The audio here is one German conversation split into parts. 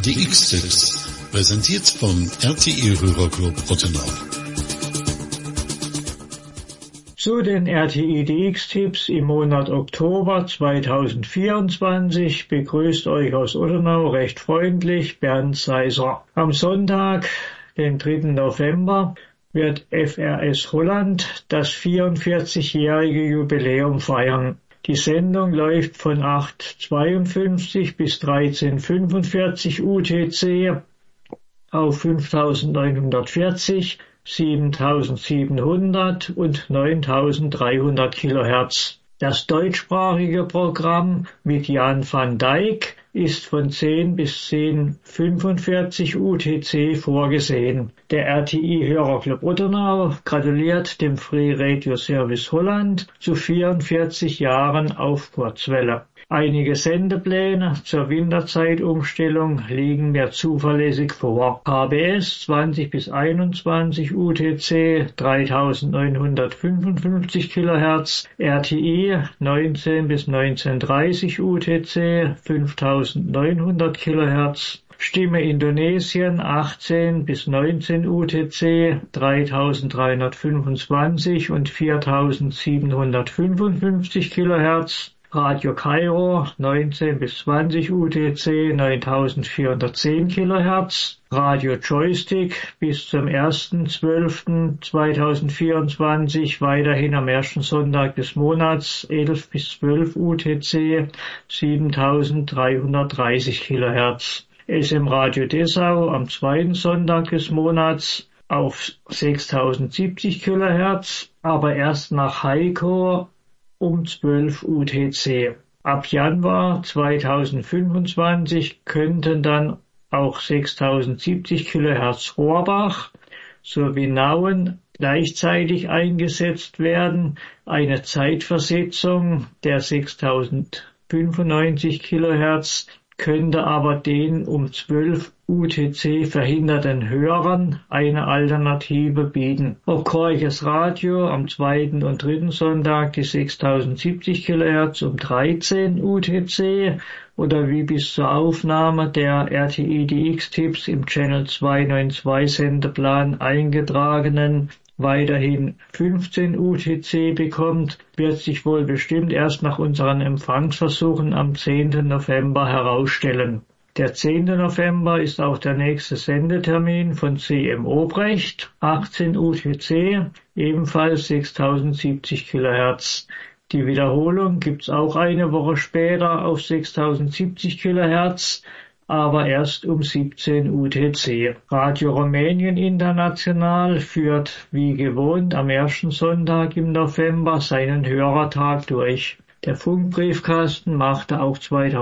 DX-Tipps, präsentiert vom RTI Hörerclub Ottenau. Zu den RTI DX-Tipps im Monat Oktober 2024 begrüßt euch aus Ottenau recht freundlich Bernd Seiser. Am Sonntag, den 3. November, wird FRS Holland das 44-jährige Jubiläum feiern. Die Sendung läuft von 8:52 bis 13:45 UTC auf 5940, 7700 und 9300 Kilohertz. Das deutschsprachige Programm mit Jan van Dijk ist von 10 bis 10:45 UTC vorgesehen. Der RTI Hörerclub Ottenau gratuliert dem Free Radio Service Holland zu 44 Jahren auf Kurzwelle. Einige Sendepläne zur Winterzeitumstellung liegen mir zuverlässig vor. KBS 20 bis 21 UTC 3955 kHz, RTI 19 bis 1930 UTC 5900 kHz, Stimme Indonesien 18 bis 19 UTC 3325 und 4755 kHz, Radio Kairo 19 bis 20 UTC 9410 kHz, Radio Joystick bis zum 1.12.2024 weiterhin am ersten Sonntag des Monats 11 bis 12 UTC 7330 kHz. SM Radio Dessau am zweiten Sonntag des Monats auf 6070 kHz, aber erst nach Heiko um 12 UTC. Ab Januar 2025 könnten dann auch 6070 kHz Rohrbach sowie Nauen gleichzeitig eingesetzt werden. Eine Zeitversetzung der 6095 kHz könnte aber den um 12 UTC verhinderten Hörern eine Alternative bieten. Auf Korches Radio am zweiten und dritten Sonntag die 6070 kHz um 13 UTC oder wie bis zur Aufnahme der RTI DX-Tipps im Channel 292 Sendeplan eingetragenen weiterhin 15 UTC bekommt, wird sich wohl bestimmt erst nach unseren Empfangsversuchen am 10. November herausstellen. Der 10. November ist auch der nächste Sendetermin von CM Obrecht, 18 UTC, ebenfalls 6070 kHz. Die Wiederholung gibt's auch eine Woche später auf 6070 kHz, aber erst um 17 UTC. Radio Rumänien International führt wie gewohnt am ersten Sonntag im November seinen Hörertag durch. Der Funkbriefkasten machte auch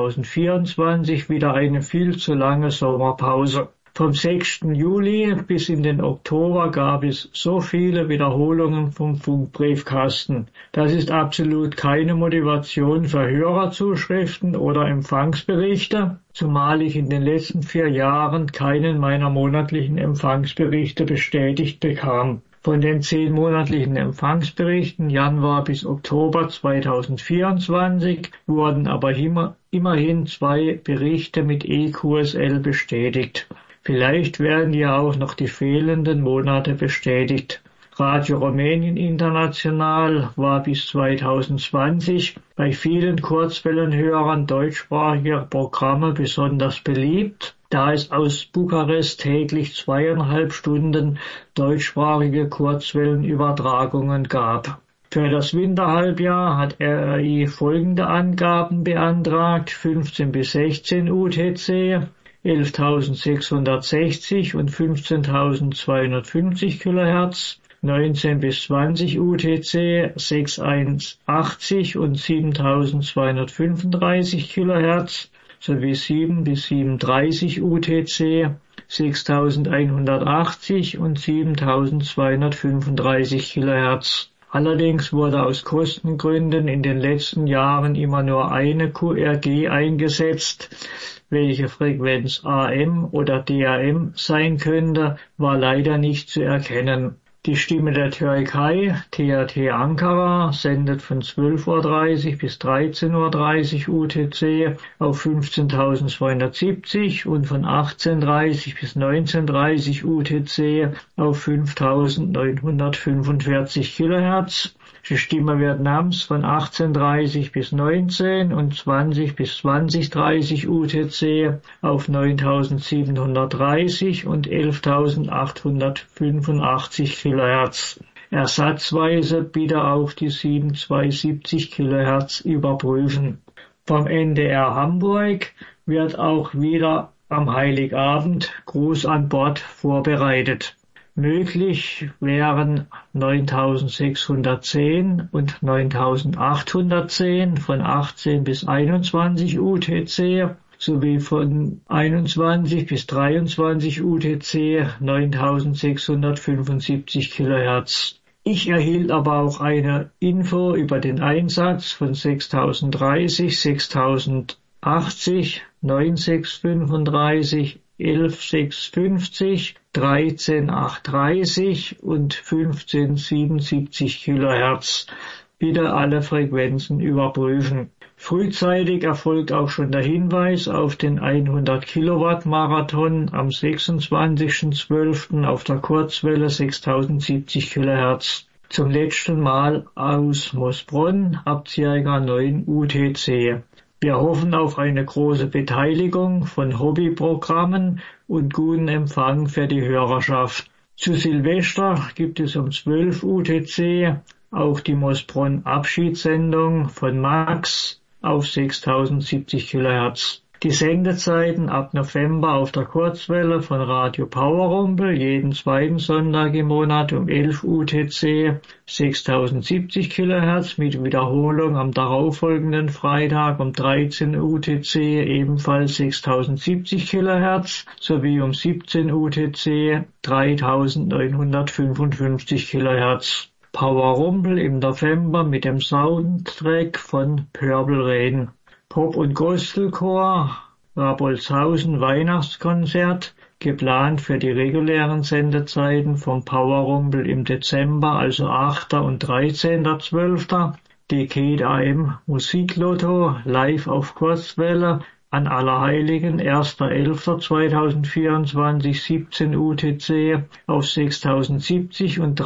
2024 wieder eine viel zu lange Sommerpause. Vom 6. Juli bis in den Oktober gab es so viele Wiederholungen vom Funkbriefkasten. Das ist absolut keine Motivation für Hörerzuschriften oder Empfangsberichte, zumal ich in den letzten 4 Jahren keinen meiner monatlichen Empfangsberichte bestätigt bekam. Von den 10 monatlichen Empfangsberichten Januar bis Oktober 2024 wurden aber immerhin 2 Berichte mit EQSL bestätigt. Vielleicht werden ja auch noch die fehlenden Monate bestätigt. Radio Rumänien International war bis 2020 bei vielen Kurzwellenhörern deutschsprachiger Programme besonders beliebt, da es aus Bukarest täglich 2,5 Stunden deutschsprachige Kurzwellenübertragungen gab. Für das Winterhalbjahr hat RRI folgende Angaben beantragt: 15 bis 16 UTC, 11.660 und 15.250 kHz, 19 bis 20 UTC, 6.180 und 7.235 kHz, sowie 7 bis 37 UTC, 6.180 und 7.235 kHz. Allerdings wurde aus Kostengründen in den letzten Jahren immer nur eine QRG eingesetzt. Welche Frequenz AM oder DAM sein könnte, war leider nicht zu erkennen. Die Stimme der Türkei, TRT Ankara, sendet von 12:30 bis 13:30 UTC auf 15.270 und von 18:30 bis 19:30 UTC auf 5.945 Kilohertz. Die Stimme Vietnams von 18:30 bis 19 und 20 bis 20:30 UTC auf 9.730 und 11.885 Kilohertz. Ersatzweise bitte auch die 7270 Kilohertz überprüfen. Vom NDR Hamburg wird auch wieder am Heiligabend Gruß an Bord vorbereitet. Möglich wären 9.610 und 9.810 von 18 bis 21 UTC sowie von 21 bis 23 UTC 9.675 Kilohertz. Ich erhielt aber auch eine Info über den Einsatz von 6.030, 6.080, 9.635, 11.650, 13.830 und 15.77 Kilohertz. Bitte alle Frequenzen überprüfen. Frühzeitig erfolgt auch schon der Hinweis auf den 100 Kilowatt Marathon am 26.12. auf der Kurzwelle 6.070 Kilohertz. Zum letzten Mal aus Moosbronn ab ca. 9 UTC. Wir hoffen auf eine große Beteiligung von Hobbyprogrammen und guten Empfang für die Hörerschaft. Zu Silvester gibt es um 12 UTC auch die Moosbronn Abschiedssendung von Max auf 6.070 Kilohertz. Die Sendezeiten ab November auf der Kurzwelle von Radio Powerrumpel jeden zweiten Sonntag im Monat um 11 UTC 6.070 Kilohertz mit Wiederholung am darauffolgenden Freitag um 13 UTC ebenfalls 6.070 Kilohertz sowie um 17 UTC 3.955 Kilohertz. Powerrumpel im November mit dem Soundtrack von Purple Rain. Pop- und Gospelchor, Rabolzhausen Weihnachtskonzert, geplant für die regulären Sendezeiten vom Powerrumpel im Dezember, also 8. und 13.12. Decade AM Musiklotto live auf Kurzwelle an Allerheiligen 1.11.2024 17 UTC auf 6.070 und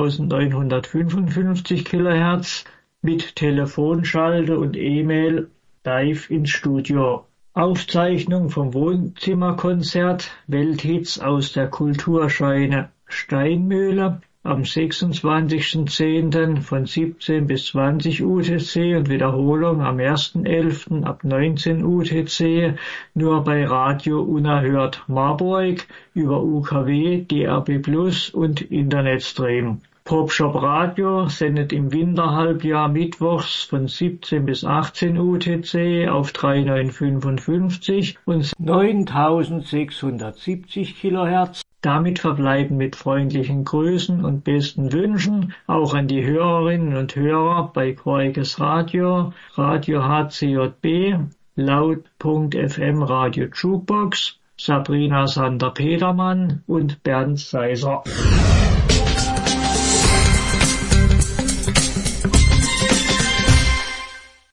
3.955 Kilohertz mit Telefonschalte und E-Mail live ins Studio. Aufzeichnung vom Wohnzimmerkonzert Welthits aus der Kulturscheune Steinmühle am 26.10. von 17 bis 20 UTC und Wiederholung am 1.11. ab 19 UTC nur bei Radio Unerhört Marburg über UKW, DRB Plus und Internetstream. Popshop Radio sendet im Winterhalbjahr mittwochs von 17 bis 18 UTC auf 3.955 und 9.670 Kilohertz. Damit verbleiben mit freundlichen Grüßen und besten Wünschen auch an die Hörerinnen und Hörer bei Quorikes Radio, Radio HCJB, Laut.fm Radio Jukebox, Sabrina Sander-Petermann und Bernd Seiser.